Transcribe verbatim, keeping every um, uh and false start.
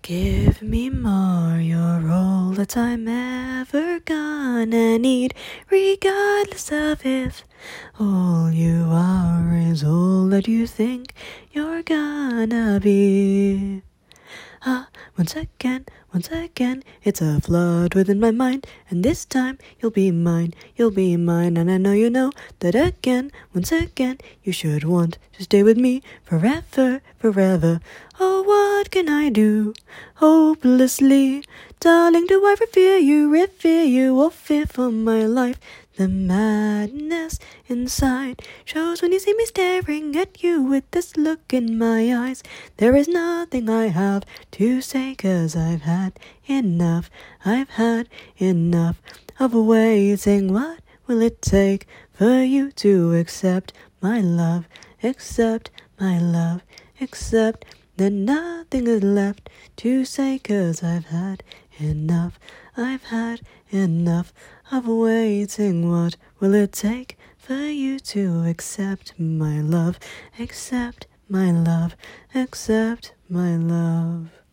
Give me more, you're all that I'm ever gonna need, regardless of if all you are is all that you think you're gonna be. Ah, once again, once again, it's a flood within my mind, and this time you'll be mine, you'll be mine, and I know you know that again, once again, you should want to stay with me forever, forever. Oh, what can I do? Hopelessly, darling, do I revere you, revere you, or fear for my life? The madness inside shows when you see me staring at you with this look in my eyes. There is nothing I have to say, 'cause I've had enough. I've had enough of waiting. What will it take for you to accept my love? Accept my love, accept that nothing is left to say, 'cause I've had enough. I've had enough of waiting. What will it take for you to accept my love? Accept my love, accept my love.